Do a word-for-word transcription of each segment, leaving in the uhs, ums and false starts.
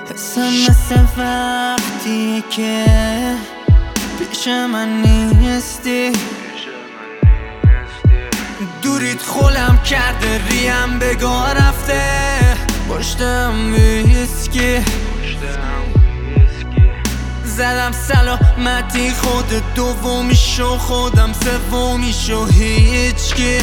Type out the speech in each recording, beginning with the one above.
حسم مثل وقتیه که پیش من نیستی، دوریت خولم کرده، ریم بگاه رفته، پشتم ویسکی زدم سلامتی، خود دومیشو خودم، سومیشو هیچکی.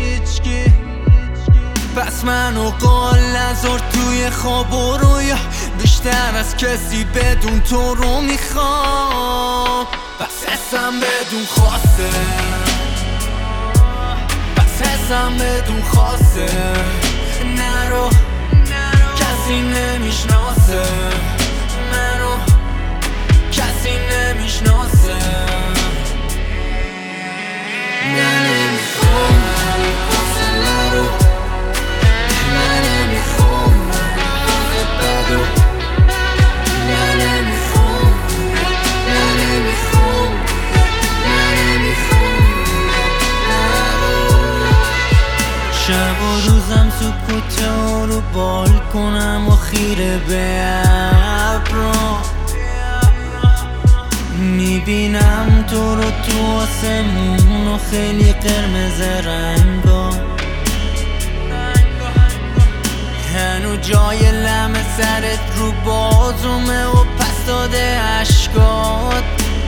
پس منو قال نذار توی خواب و رویا، بیشتر از کسی بدون تو رو میخوام. پس حسم بدون خواسته، پس حسم بدون خواسته، نرو کسی نمیشناسه منو، کسی نمیشناسه. نه نمیخوام حوصله رو، نه نمیخوام حوصله بدو، نه نمیخوام، نه نمیخوام، نه نمیخوام. شب و روزم سکوته و رو بالکنم و خیره به ابرام، میبینم تو رو تو آسمون و خیلی قرمز رنگا، هنو جای لم سرت رو بازومه و پس داده عشقات.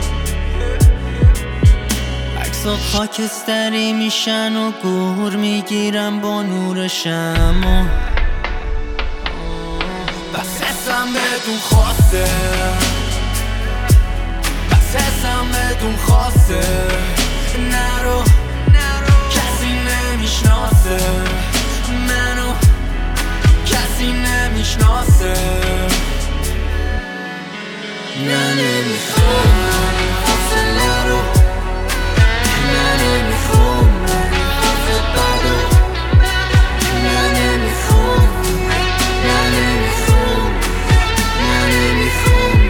عکسات خاکستری میشن و گور میگیرم با نور شمع. پس حسم بدون خواسته، پس حسم بدون خواسته، نرو کسی نمیشناسه منو، کسی نمیشناسه. نه نمیخوام حوصله رو، نه نمیخوام حوصله بدو، نه نمیخوام، نه نمیخوام، نه نمیخوام.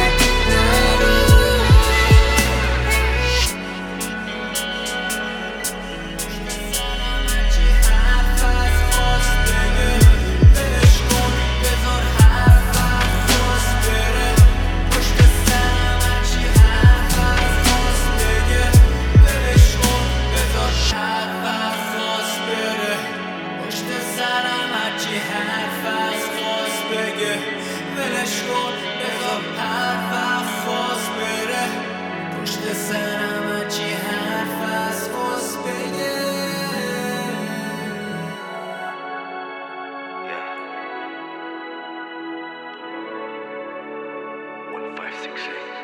ولش کن بذار حرف از خواست بره، پشت سرم هرچی حرف از خواست بگه. one five six eight